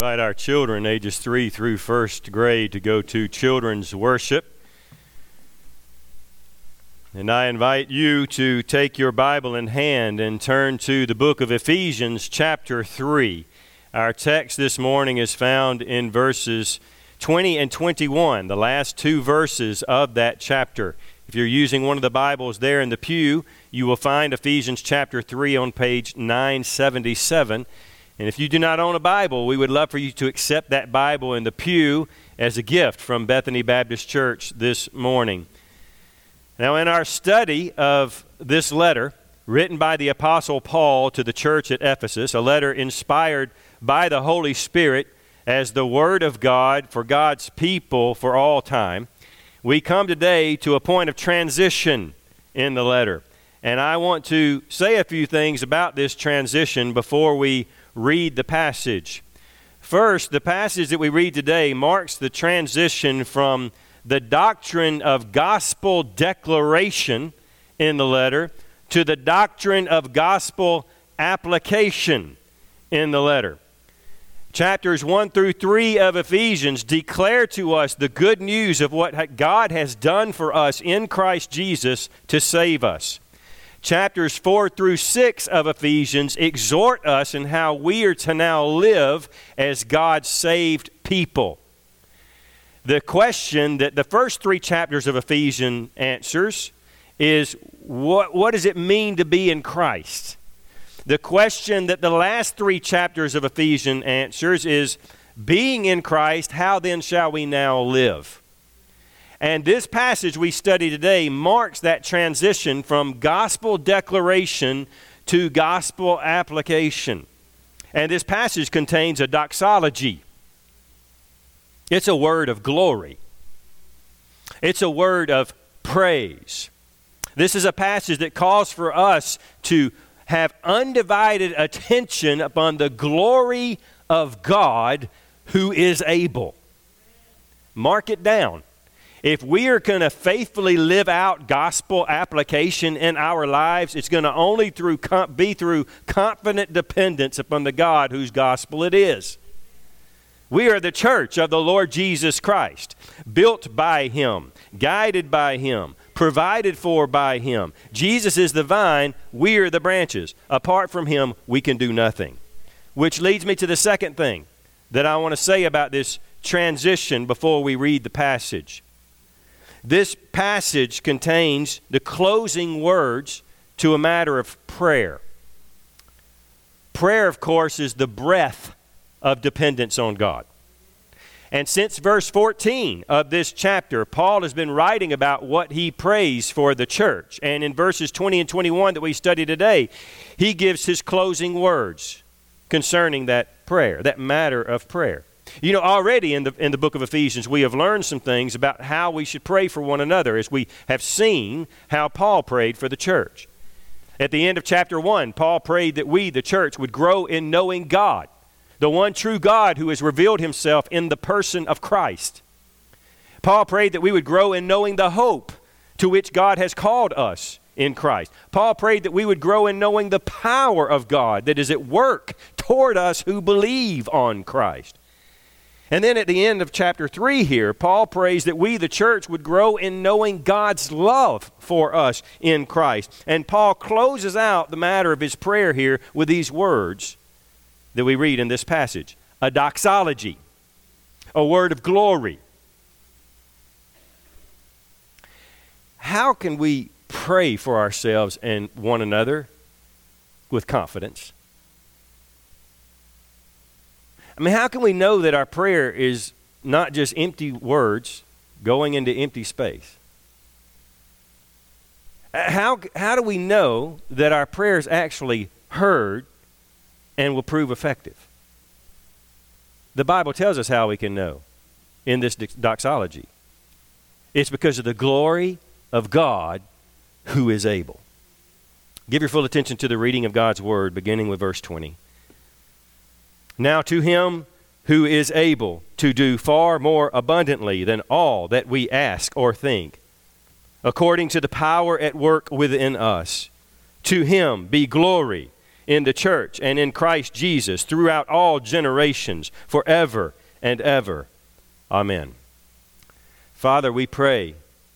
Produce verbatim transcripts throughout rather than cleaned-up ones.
Invite our children ages three through first grade to go to children's worship. And I invite you to take your Bible in hand and turn to the book of Ephesians chapter three. Our text this morning is found in verses twenty and twenty-one, the last two verses of that chapter. If you're using one of the Bibles there in the pew, you will find Ephesians chapter three on page nine seventy-seven. And if you do not own a Bible, we would love for you to accept that Bible in the pew as a gift from Bethany Baptist Church this morning. Now, in our study of this letter, written by the Apostle Paul to the church at Ephesus, a letter inspired by the Holy Spirit as the Word of God for God's people for all time, we come today to a point of transition in the letter. And I want to say a few things about this transition before we read the passage. First, the passage that we read today marks the transition from the doctrine of gospel declaration in the letter to the doctrine of gospel application in the letter. Chapters one through three of Ephesians declare to us the good news of what God has done for us in Christ Jesus to save us. Chapters four through six of Ephesians exhort us in how we are to now live as God's saved people. The question that the first three chapters of Ephesians answers is, what, what does it mean to be in Christ? The question that the last three chapters of Ephesians answers is, being in Christ, how then shall we now live? And this passage we study today marks that transition from gospel declaration to gospel application. And this passage contains a doxology. It's a word of glory. It's a word of praise. This is a passage that calls for us to have undivided attention upon the glory of God who is able. Mark it down. If we are going to faithfully live out gospel application in our lives, it's going to only through be through confident dependence upon the God whose gospel it is. We are the church of the Lord Jesus Christ, built by Him, guided by Him, provided for by Him. Jesus is the vine, we are the branches. Apart from Him, we can do nothing. Which leads me to the second thing that I want to say about this transition before we read the passage. This passage contains the closing words to a matter of prayer. Prayer, of course, is the breath of dependence on God. And since verse fourteen of this chapter, Paul has been writing about what he prays for the church. And in verses twenty and twenty-one that we study today, he gives his closing words concerning that prayer, that matter of prayer. You know, already in the in the book of Ephesians, we have learned some things about how we should pray for one another, as we have seen how Paul prayed for the church. At the end of chapter one, Paul prayed that we, the church, would grow in knowing God, the one true God who has revealed Himself in the person of Christ. Paul prayed that we would grow in knowing the hope to which God has called us in Christ. Paul prayed that we would grow in knowing the power of God that is at work toward us who believe on Christ. And then at the end of chapter three here, Paul prays that we, the church, would grow in knowing God's love for us in Christ. And Paul closes out the matter of his prayer here with these words that we read in this passage. A doxology, a word of glory. How can we pray for ourselves and one another with confidence? I mean, how can we know that our prayer is not just empty words going into empty space? How, how do we know that our prayer is actually heard and will prove effective? The Bible tells us how we can know in this doxology. It's because of the glory of God who is able. Give your full attention to the reading of God's word, beginning with verse twenty. Now to Him who is able to do far more abundantly than all that we ask or think, according to the power at work within us, to Him be glory in the church and in Christ Jesus throughout all generations, forever and ever. Amen. Father, we pray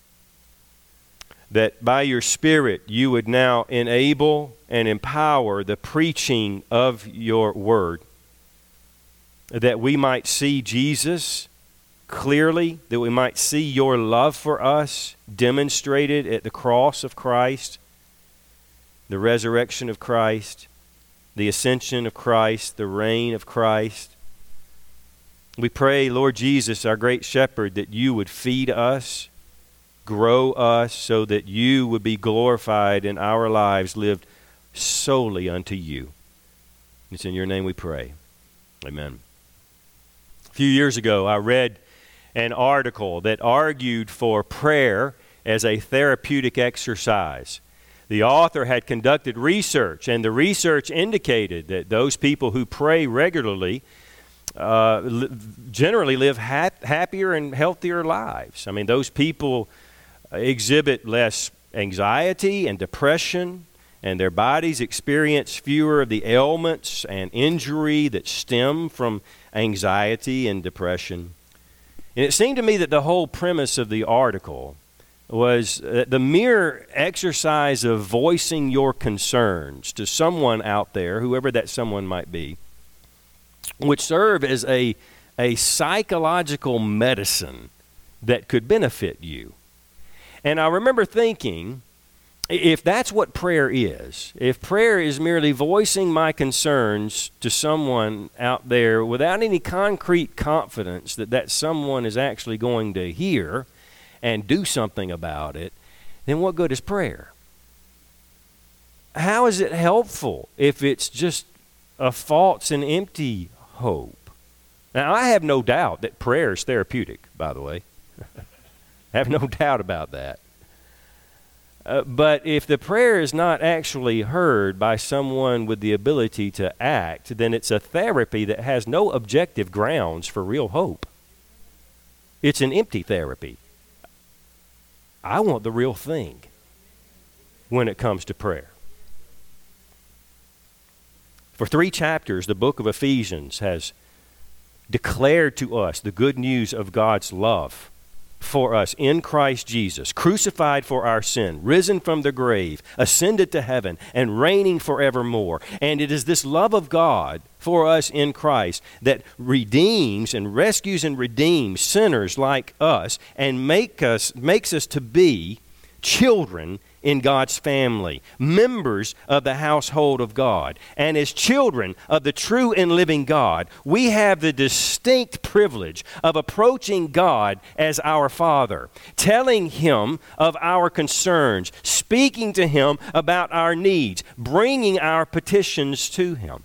that by your Spirit you would now enable and empower the preaching of your word, that we might see Jesus clearly, that we might see your love for us demonstrated at the cross of Christ, the resurrection of Christ, the ascension of Christ, the reign of Christ. We pray, Lord Jesus, our great shepherd, that you would feed us, grow us, so that you would be glorified in our lives lived solely unto you. It's in your name we pray. Amen. A few years ago, I read an article that argued for prayer as a therapeutic exercise. The author had conducted research, and the research indicated that those people who pray regularly uh, li- generally live ha- happier and healthier lives. I mean, those people exhibit less anxiety and depression, and their bodies experience fewer of the ailments and injury that stem from anxiety and depression. And it seemed to me that the whole premise of the article was that the mere exercise of voicing your concerns to someone out there, whoever that someone might be, would serve as a, a psychological medicine that could benefit you. And I remember thinking, if that's what prayer is, if prayer is merely voicing my concerns to someone out there without any concrete confidence that that someone is actually going to hear and do something about it, then what good is prayer? How is it helpful if it's just a false and empty hope? Now, I have no doubt that prayer is therapeutic, by the way. I have no doubt about that. Uh, but if the prayer is not actually heard by someone with the ability to act, then it's a therapy that has no objective grounds for real hope. It's an empty therapy. I want the real thing when it comes to prayer. For three chapters, the book of Ephesians has declared to us the good news of God's love for us in Christ Jesus, crucified for our sin, risen from the grave, ascended to heaven, and reigning forevermore. And it is this love of God for us in Christ that redeems and rescues and redeems sinners like us and make us makes us to be children in God's family, members of the household of God. And as children of the true and living God, we have the distinct privilege of approaching God as our Father, telling Him of our concerns, speaking to Him about our needs, bringing our petitions to Him.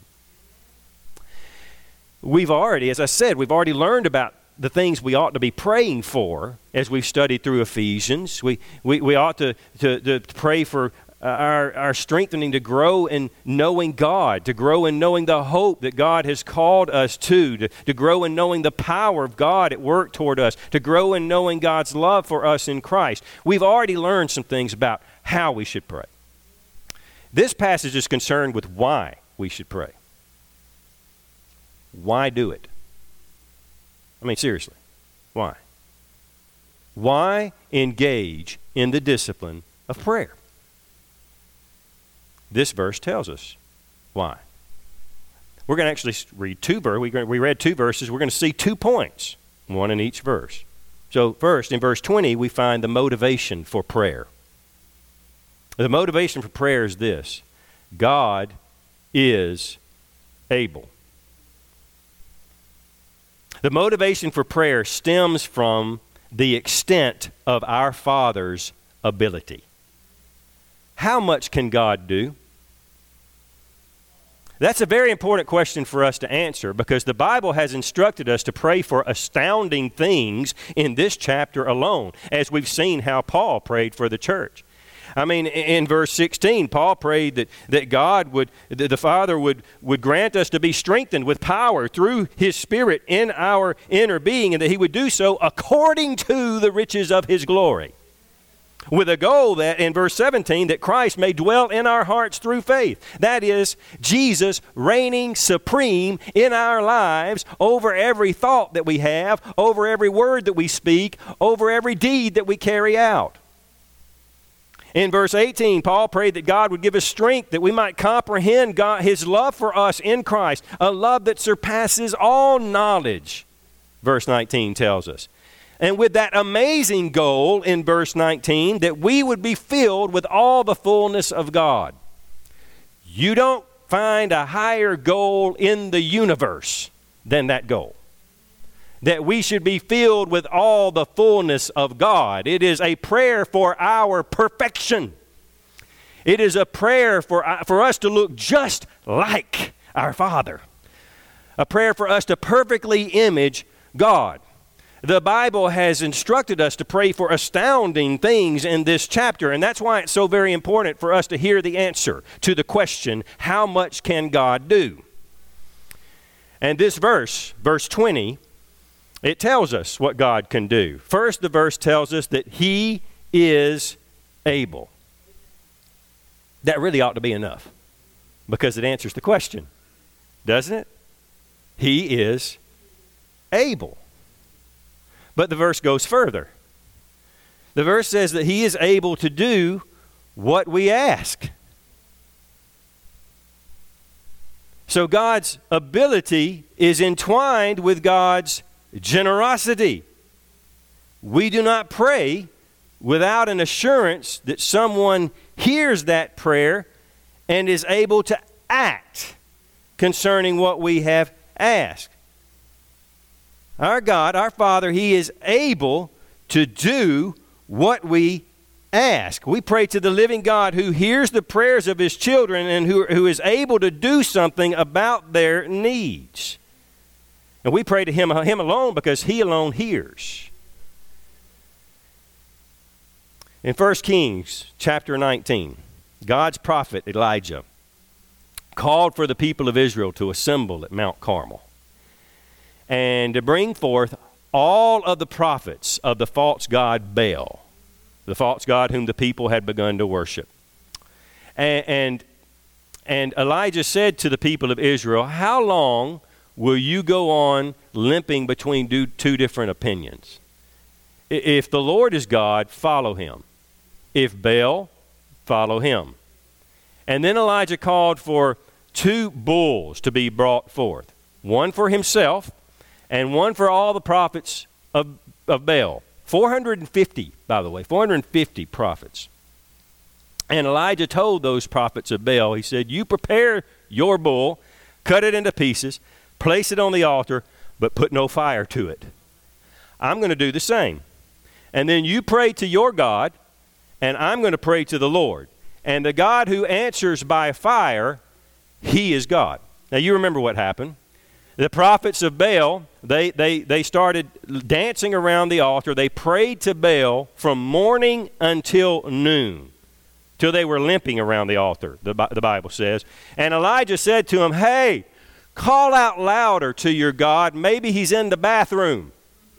We've already, as I said, we've already learned about the things we ought to be praying for as we've studied through Ephesians. We we, we ought to, to, to pray for our, our strengthening to grow in knowing God, to grow in knowing the hope that God has called us to, to, to grow in knowing the power of God at work toward us, to grow in knowing God's love for us in Christ. We've already learned some things about how we should pray. This passage is concerned with why we should pray. Why do it? I mean, seriously, why? Why engage in the discipline of prayer? This verse tells us why. We're going to actually read two verses. We read two verses. We're going to see two points, one in each verse. So first, in verse twenty, we find the motivation for prayer. The motivation for prayer is this: God is able. The motivation for prayer stems from the extent of our Father's ability. How much can God do? That's a very important question for us to answer, because the Bible has instructed us to pray for astounding things in this chapter alone, as we've seen how Paul prayed for the church. I mean, in verse sixteen, Paul prayed that, that God would, that the Father would, would grant us to be strengthened with power through His Spirit in our inner being, and that He would do so according to the riches of His glory. with a goal that, in verse seventeen, that Christ may dwell in our hearts through faith. That is, Jesus reigning supreme in our lives over every thought that we have, over every word that we speak, over every deed that we carry out. In verse eighteen, Paul prayed that God would give us strength that we might comprehend God, His love for us in Christ, a love that surpasses all knowledge, verse nineteen tells us. And with that amazing goal in verse nineteen, that we would be filled with all the fullness of God. You don't find a higher goal in the universe than that goal. That we should be filled with all the fullness of God. It is a prayer for our perfection. It is a prayer for, for us to look just like our Father. A prayer for us to perfectly image God. The Bible has instructed us to pray for astounding things in this chapter, and that's why it's so very important for us to hear the answer to the question, how much can God do? And this verse, verse twenty, it tells us what God can do. First, the verse tells us that He is able. That really ought to be enough, because it answers the question, doesn't it? He is able. But the verse goes further. The verse says that He is able to do what we ask. So God's ability is entwined with God's generosity. We do not pray without an assurance that someone hears that prayer and is able to act concerning what we have asked. Our God, our Father, He is able to do what we ask. We pray to the living God who hears the prayers of His children and who, who is able to do something about their needs. And we pray to Him, Him alone because He alone hears. In First Kings chapter nineteen, God's prophet Elijah called for the people of Israel to assemble at Mount Carmel and to bring forth all of the prophets of the false god Baal, the false god whom the people had begun to worship. And, and, and Elijah said to the people of Israel, how long will you go on limping between two different opinions? If the Lord is God, follow Him. If Baal, follow him. And then Elijah called for two bulls to be brought forth, one for himself and one for all the prophets of, of Baal. four hundred fifty, by the way, four hundred fifty prophets. And Elijah told those prophets of Baal, he said, you prepare your bull, cut it into pieces, place it on the altar, but put no fire to it. I'm going to do the same. And then you pray to your God, and I'm going to pray to the Lord. And the God who answers by fire, He is God. Now you remember what happened. The prophets of Baal, they, they, they started dancing around the altar. They prayed to Baal from morning until noon, till they were limping around the altar, the, the Bible says. And Elijah said to him, hey, call out louder to your God. Maybe he's in the bathroom.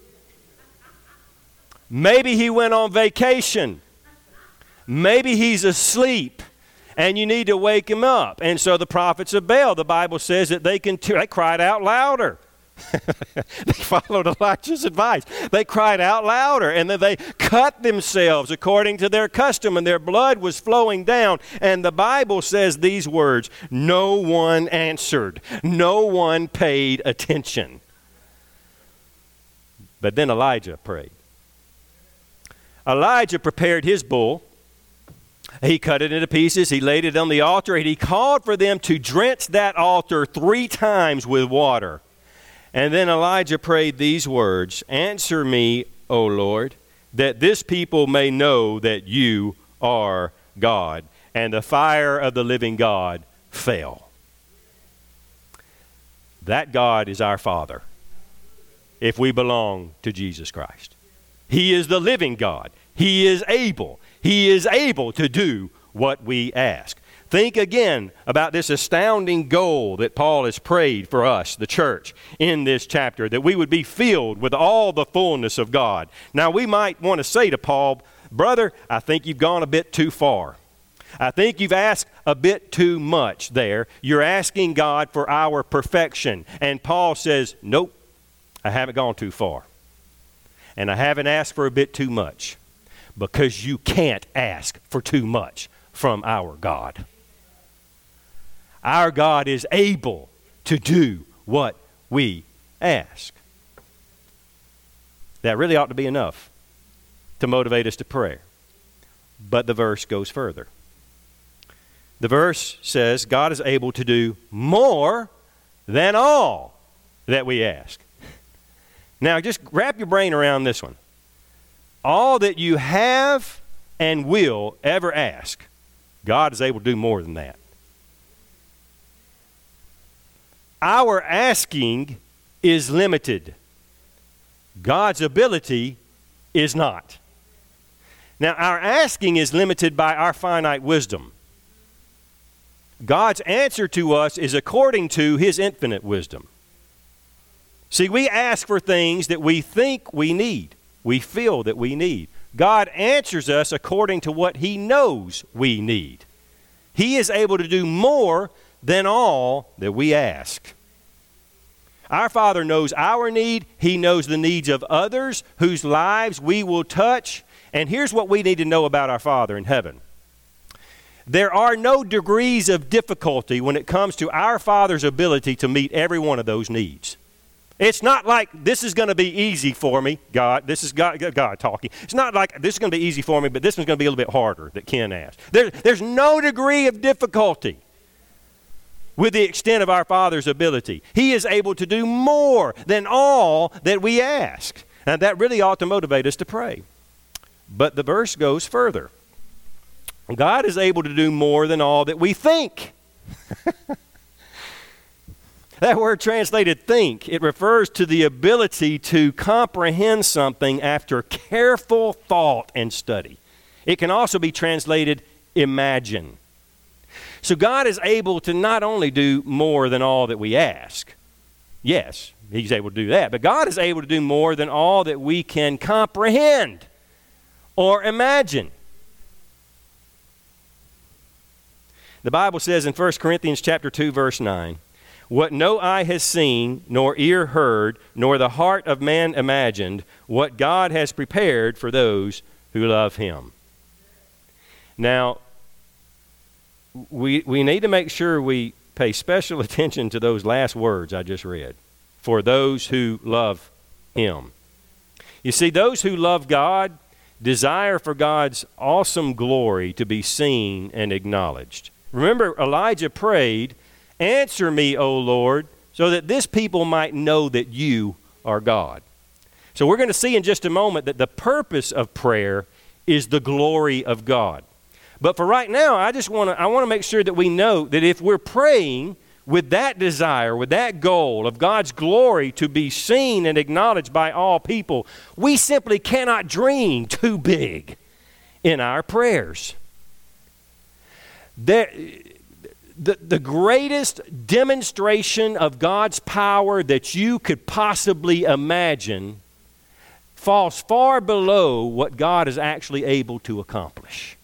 Maybe he went on vacation. Maybe he's asleep and you need to wake him up. And so the prophets of Baal, the Bible says that they, can t- they cried out louder. They followed Elijah's advice. They cried out louder, and then they cut themselves according to their custom, and their blood was flowing down. And the Bible says these words, no one answered. No one paid attention. But then Elijah prayed. Elijah prepared his bull. He cut it into pieces. He laid it on the altar, and he called for them to drench that altar three times with water. And then Elijah prayed these words, answer me, O Lord, that this people may know that you are God. And the fire of the living God fell. That God is our Father, if we belong to Jesus Christ. He is the living God. He is able. He is able to do what we ask. Think again about this astounding goal that Paul has prayed for us, the church, in this chapter, that we would be filled with all the fullness of God. Now, we might want to say to Paul, brother, I think you've gone a bit too far. I think you've asked a bit too much there. You're asking God for our perfection. And Paul says, nope, I haven't gone too far. And I haven't asked for a bit too much, because you can't ask for too much from our God. Our God is able to do what we ask. That really ought to be enough to motivate us to prayer. But the verse goes further. The verse says God is able to do more than all that we ask. Now, just wrap your brain around this one. All that you have and will ever ask, God is able to do more than that. Our asking is limited. God's ability is not. Now, our asking is limited by our finite wisdom. God's answer to us is according to His infinite wisdom. See, we ask for things that we think we need, we feel that we need. God answers us according to what He knows we need. He is able to do more than all that we ask. Our Father knows our need. He knows the needs of others whose lives we will touch. And here's what we need to know about our Father in heaven. There are no degrees of difficulty when it comes to our Father's ability to meet every one of those needs. It's not like this is going to be easy for me, God. This is God, God talking. It's not like this is going to be easy for me, but this one's going to be a little bit harder that Ken asked. There, there's no degree of difficulty with the extent of our Father's ability. He is able to do more than all that we ask. And that really ought to motivate us to pray. But the verse goes further. God is able to do more than all that we think. That word translated think, it refers to the ability to comprehend something after careful thought and study. It can also be translated imagine. So God is able to not only do more than all that we ask. Yes, He's able to do that. But God is able to do more than all that we can comprehend or imagine. The Bible says in First Corinthians chapter two, verse nine, what no eye has seen, nor ear heard, nor the heart of man imagined, what God has prepared for those who love Him. Now, we, we need to make sure we pay special attention to those last words I just read. For those who love Him. You see, those who love God desire for God's awesome glory to be seen and acknowledged. Remember, Elijah prayed, answer me, O Lord, so that this people might know that you are God. So we're going to see in just a moment that the purpose of prayer is the glory of God. But for right now, I just want to I want to make sure that we know that if we're praying with that desire, with that goal of God's glory to be seen and acknowledged by all people, we simply cannot dream too big in our prayers. There, the, the greatest demonstration of God's power that you could possibly imagine falls far below what God is actually able to accomplish.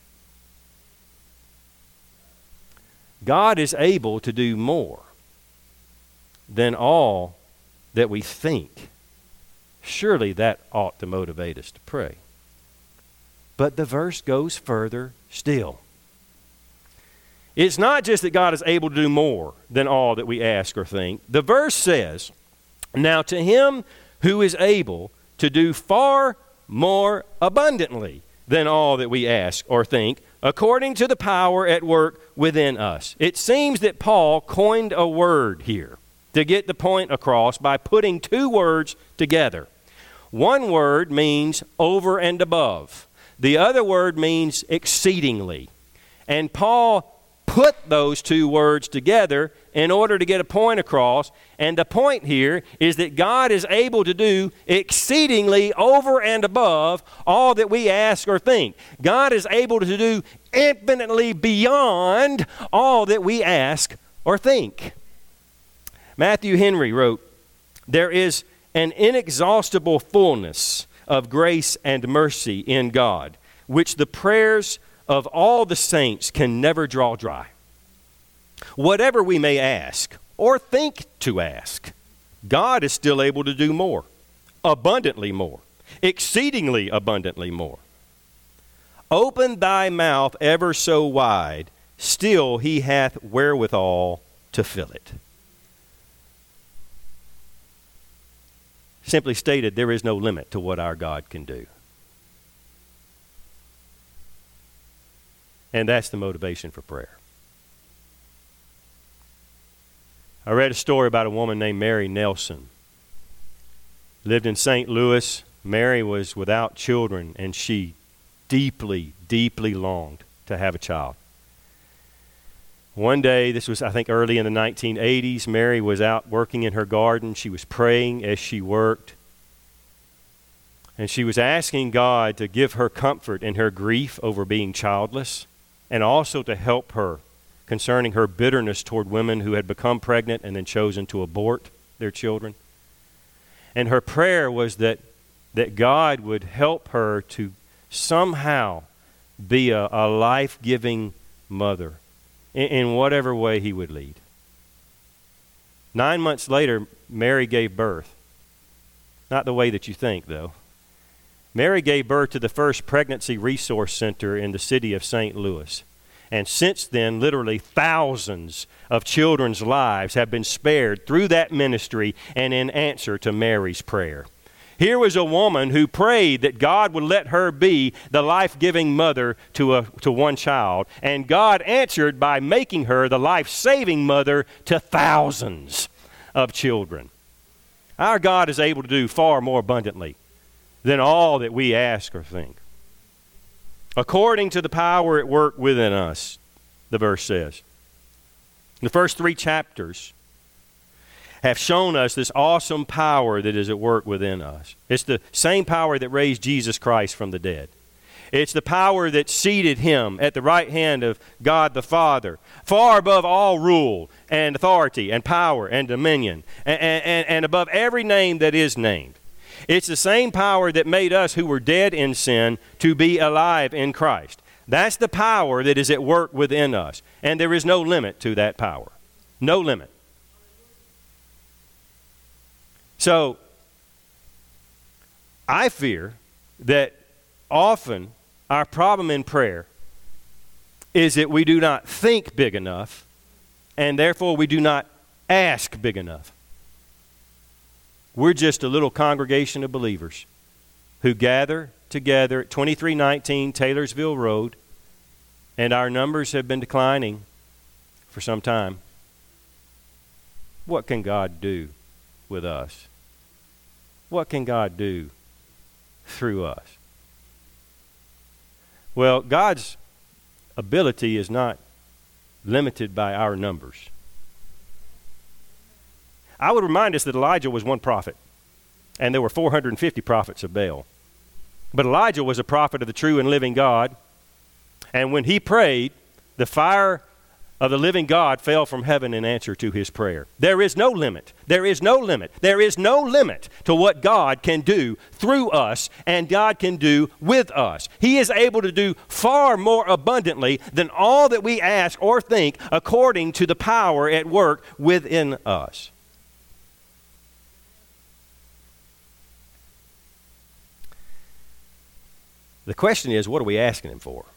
God is able to do more than all that we think. Surely that ought to motivate us to pray. But the verse goes further still. It's not just that God is able to do more than all that we ask or think. The verse says, now to Him who is able to do far more abundantly than all that we ask or think, according to the power at work within us. It seems that Paul coined a word here to get the point across by putting two words together. One word means over and above. The other word means exceedingly. And Paul put those two words together in order to get a point across. And the point here is that God is able to do exceedingly over and above all that we ask or think. God is able to do infinitely beyond all that we ask or think. Matthew Henry wrote, there is an inexhaustible fullness of grace and mercy in God, which the prayers of all the saints can never draw dry. Whatever we may ask or think to ask, God is still able to do more, abundantly more, exceedingly abundantly more. Open thy mouth ever so wide, still he hath wherewithal to fill it. Simply stated, there is no limit to what our God can do. And that's the motivation for prayer. I read a story about a woman named Mary Nelson. Lived in Saint Louis. Mary was without children, and she deeply, deeply longed to have a child. One day, this was I think early in the nineteen eighties, Mary was out working in her garden. She was praying as she worked. And she was asking God to give her comfort in her grief over being childless, and also to help her concerning her bitterness toward women who had become pregnant and then chosen to abort their children. And her prayer was that, that God would help her to somehow be a, a life-giving mother in, in whatever way he would lead. Nine months later, Mary gave birth. Not the way that you think, though. Mary gave birth to the first pregnancy resource center in the city of Saint Louis. And since then, literally thousands of children's lives have been spared through that ministry and in answer to Mary's prayer. Here was a woman who prayed that God would let her be the life-giving mother to a to one child. And God answered by making her the life-saving mother to thousands of children. Our God is able to do far more abundantly than all that we ask or think. According to the power at work within us, the verse says. The first three chapters have shown us this awesome power that is at work within us. It's the same power that raised Jesus Christ from the dead. It's the power that seated him at the right hand of God the Father, far above all rule and authority and power and dominion, and, and, and above every name that is named. It's the same power that made us who were dead in sin to be alive in Christ. That's the power that is at work within us. And there is no limit to that power. No limit. So, I fear that often our problem in prayer is that we do not think big enough, and therefore we do not ask big enough. We're just a little congregation of believers who gather together at twenty-three nineteen Taylorsville Road, and our numbers have been declining for some time. What can God do with us? What can God do through us? Well, God's ability is not limited by our numbers. I would remind us that Elijah was one prophet, and there were four hundred fifty prophets of Baal. But Elijah was a prophet of the true and living God, and when he prayed, the fire of the living God fell from heaven in answer to his prayer. There is no limit. There is no limit. There is no limit to what God can do through us and God can do with us. He is able to do far more abundantly than all that we ask or think according to the power at work within us. The question is, what are we asking him for?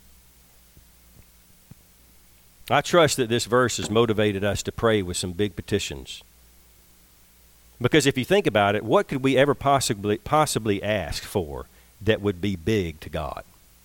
I trust that this verse has motivated us to pray with some big petitions. Because if you think about it, what could we ever possibly possibly ask for that would be big to God?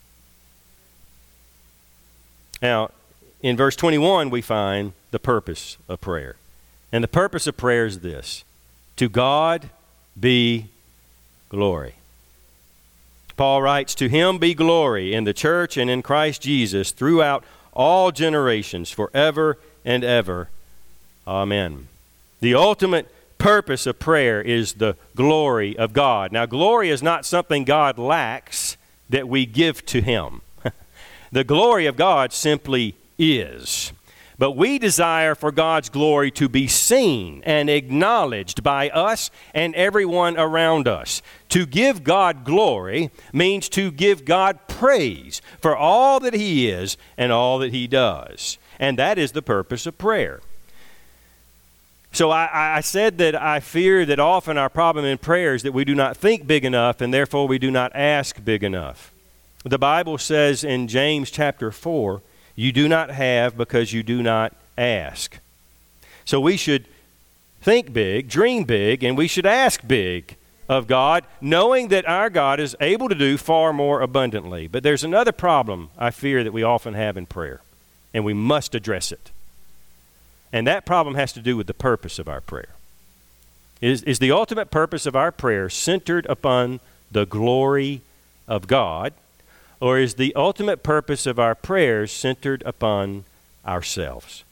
Now, in verse twenty-one, we find the purpose of prayer. And the purpose of prayer is this: to God be glory. Paul writes, to him be glory in the church and in Christ Jesus throughout all generations, forever and ever. Amen. The ultimate purpose of prayer is the glory of God. Now, glory is not something God lacks that we give to him. The glory of God simply is. But we desire for God's glory to be seen and acknowledged by us and everyone around us. To give God glory means to give God praise for all that He is and all that He does. And that is the purpose of prayer. So I, I said that I fear that often our problem in prayer is that we do not think big enough, and therefore we do not ask big enough. The Bible says in James chapter four, you do not have because you do not ask. So we should think big, dream big, and we should ask big of God, knowing that our God is able to do far more abundantly. But there's another problem I fear that we often have in prayer, and we must address it. And that problem has to do with the purpose of our prayer. Is, is the ultimate purpose of our prayer centered upon the glory of God, or is the ultimate purpose of our prayers centered upon ourselves?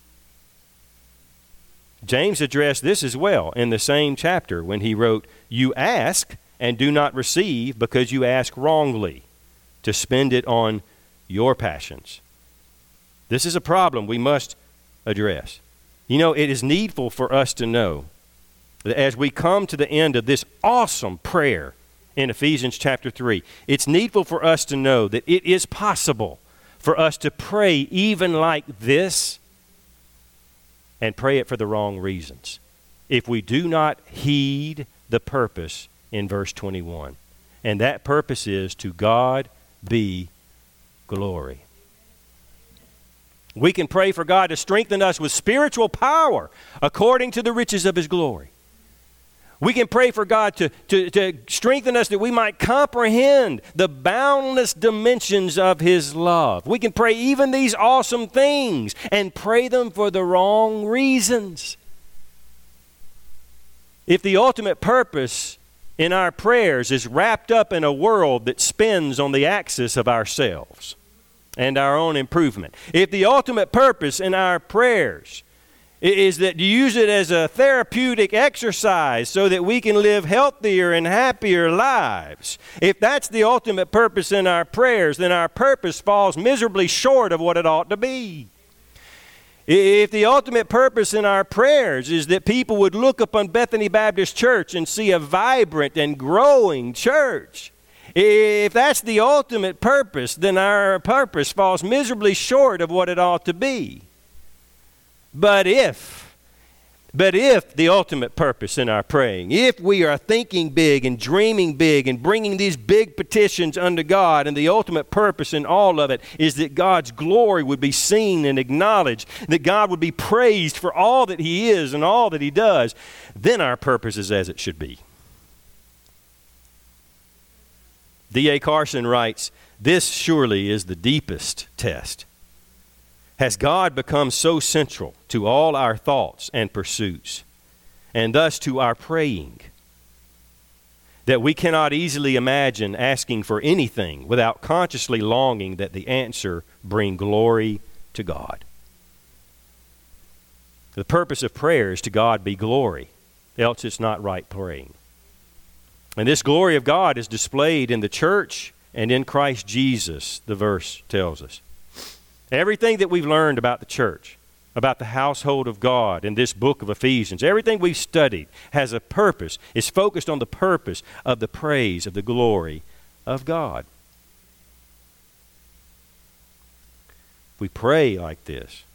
James addressed this as well in the same chapter when he wrote, "You ask and do not receive because you ask wrongly, to spend it on your passions." This is a problem we must address. You know, it is needful for us to know that as we come to the end of this awesome prayer in Ephesians chapter three, it's needful for us to know that it is possible for us to pray even like this and pray it for the wrong reasons if we do not heed the purpose in verse twenty-one. And that purpose is to God be glory. We can pray for God to strengthen us with spiritual power according to the riches of His glory. We can pray for God to, to, to strengthen us that we might comprehend the boundless dimensions of His love. We can pray even these awesome things and pray them for the wrong reasons. If the ultimate purpose in our prayers is wrapped up in a world that spins on the axis of ourselves and our own improvement, if the ultimate purpose in our prayers is that you use it as a therapeutic exercise so that we can live healthier and happier lives, if that's the ultimate purpose in our prayers, then our purpose falls miserably short of what it ought to be. If the ultimate purpose in our prayers is that people would look upon Bethany Baptist Church and see a vibrant and growing church, if that's the ultimate purpose, then our purpose falls miserably short of what it ought to be. But if, but if the ultimate purpose in our praying, if we are thinking big and dreaming big and bringing these big petitions unto God, and the ultimate purpose in all of it is that God's glory would be seen and acknowledged, that God would be praised for all that He is and all that He does, then our purpose is as it should be. D A Carson writes, "This surely is the deepest test. Has God become so central to all our thoughts and pursuits, and thus to our praying, that we cannot easily imagine asking for anything without consciously longing that the answer bring glory to God?" The purpose of prayer is to God be glory, else it's not right praying. And this glory of God is displayed in the church and in Christ Jesus, the verse tells us. Everything that we've learned about the church, about the household of God in this book of Ephesians, everything we've studied has a purpose, is focused on the purpose of the praise of the glory of God. If we pray like this,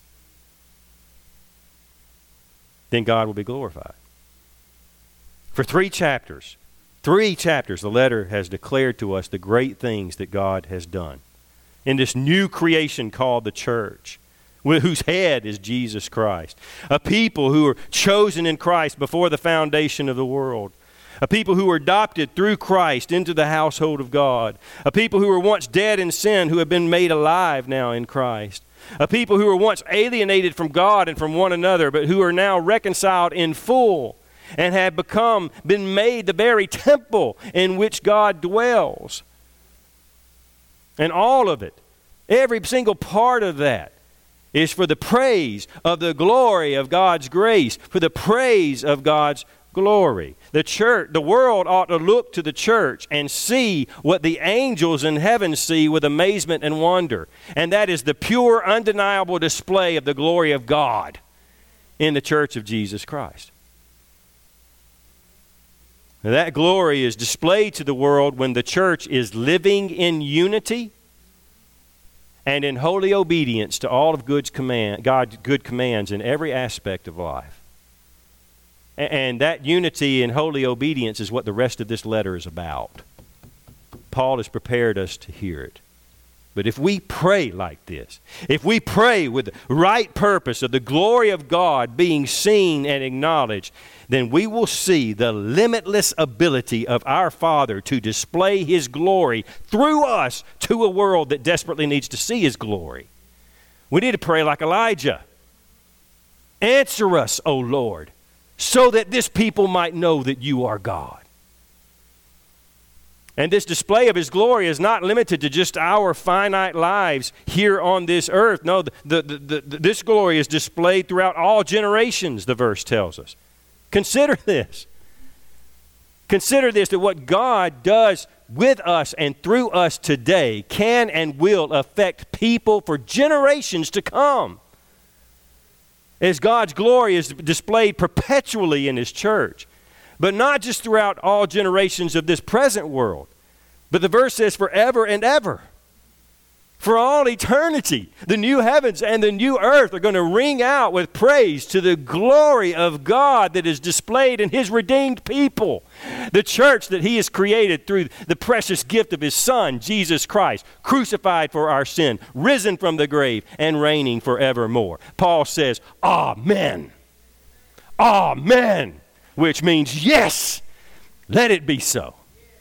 then God will be glorified. For three chapters, three chapters, the letter has declared to us the great things that God has done in this new creation called the church, whose head is Jesus Christ. A people who are chosen in Christ before the foundation of the world. A people who were adopted through Christ into the household of God. A people who were once dead in sin who have been made alive now in Christ. A people who were once alienated from God and from one another, but who are now reconciled in full and have become, been made the very temple in which God dwells. And all of it, every single part of that, is for the praise of the glory of God's grace, for the praise of God's glory. The church, the world ought to look to the church and see what the angels in heaven see with amazement and wonder. And that is the pure, undeniable display of the glory of God in the church of Jesus Christ. Now, that glory is displayed to the world when the church is living in unity and in holy obedience to all of God's command, God's good commands in every aspect of life. And that unity and holy obedience is what the rest of this letter is about. Paul has prepared us to hear it. But if we pray like this, if we pray with the right purpose of the glory of God being seen and acknowledged, then we will see the limitless ability of our Father to display His glory through us to a world that desperately needs to see His glory. We need to pray like Elijah. Answer us, O Lord, so that this people might know that you are God. And this display of His glory is not limited to just our finite lives here on this earth. No, the, the, the, the, this glory is displayed throughout all generations, the verse tells us. Consider this. Consider this, that what God does with us and through us today can and will affect people for generations to come, as God's glory is displayed perpetually in His church. But not just throughout all generations of this present world, but the verse says forever and ever. For all eternity, the new heavens and the new earth are going to ring out with praise to the glory of God that is displayed in His redeemed people. The church that He has created through the precious gift of His Son, Jesus Christ, crucified for our sin, risen from the grave, and reigning forevermore. Paul says, Amen. Amen. Which means, yes, let it be so.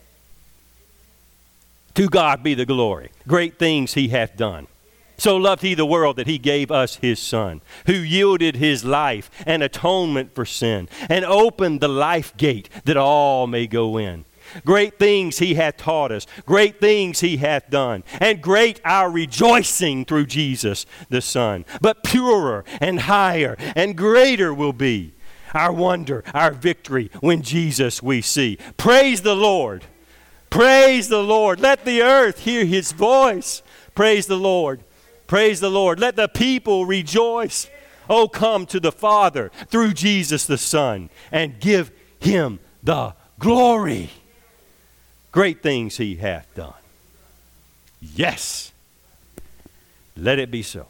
To God be the glory. Great things He hath done. So loved He the world that He gave us His Son, who yielded His life an atonement for sin, and opened the life gate that all may go in. Great things He hath taught us. Great things He hath done. And great our rejoicing through Jesus the Son. But purer and higher and greater will be our wonder, our victory when Jesus we see. Praise the Lord. Praise the Lord. Let the earth hear His voice. Praise the Lord. Praise the Lord. Let the people rejoice. Oh, come to the Father through Jesus the Son and give Him the glory. Great things He hath done. Yes. Let it be so.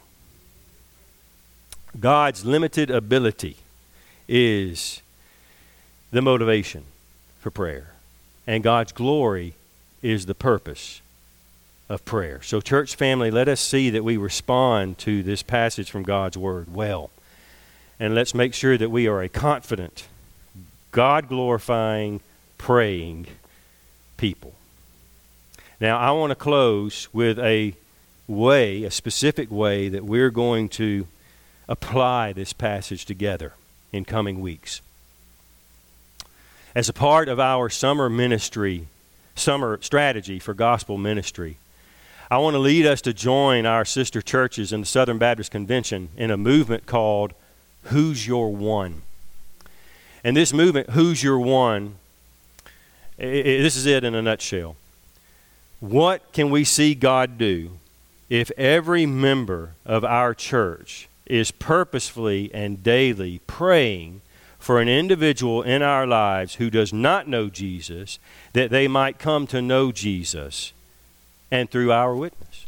God's limited ability is the motivation for prayer. And God's glory is the purpose of prayer. So, church family, let us see that we respond to this passage from God's Word well. And let's make sure that we are a confident, God-glorifying, praying people. Now, I want to close with a way, a specific way that we're going to apply this passage together in coming weeks. As a part of our summer ministry, summer strategy for gospel ministry, I want to lead us to join our sister churches in the Southern Baptist Convention in a movement called Who's Your One? And this movement, Who's Your One, I- I- this is it in a nutshell. What can we see God do if every member of our church is purposefully and daily praying for an individual in our lives who does not know Jesus, that they might come to know Jesus, and through our witness?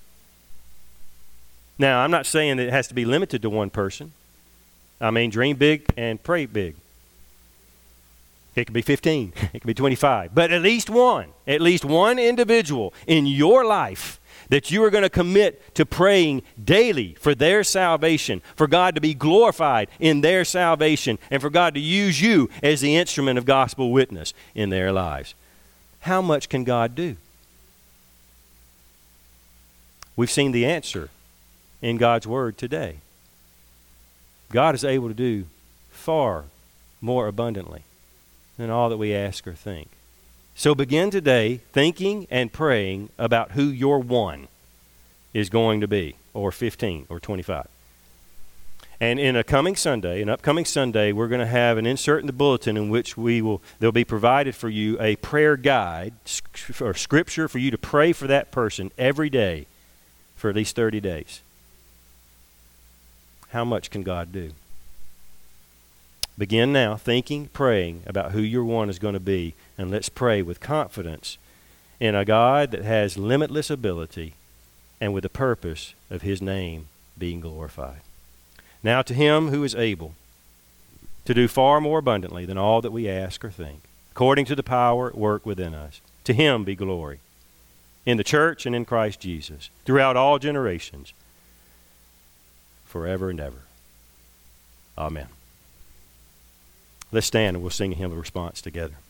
Now, I'm not saying that it has to be limited to one person. I mean, dream big and pray big. It could be fifteen. It could be twenty-five. But at least one, at least one individual in your life that you are going to commit to praying daily for their salvation, for God to be glorified in their salvation, and for God to use you as the instrument of gospel witness in their lives. How much can God do? We've seen the answer in God's Word today. God is able to do far more abundantly than all that we ask or think. So begin today thinking and praying about who your one is going to be, or fifteen, or twenty-five. And in a coming Sunday, an upcoming Sunday, we're going to have an insert in the bulletin in which we will, there'll be provided for you a prayer guide or scripture for you to pray for that person every day for at least thirty days. How much can God do? Begin now thinking, praying about who your one is going to be, and let's pray with confidence in a God that has limitless ability and with the purpose of his name being glorified. Now to him who is able to do far more abundantly than all that we ask or think, according to the power at work within us, to him be glory in the church and in Christ Jesus, throughout all generations, forever and ever. Amen. Let's stand and we'll sing a hymn of response together.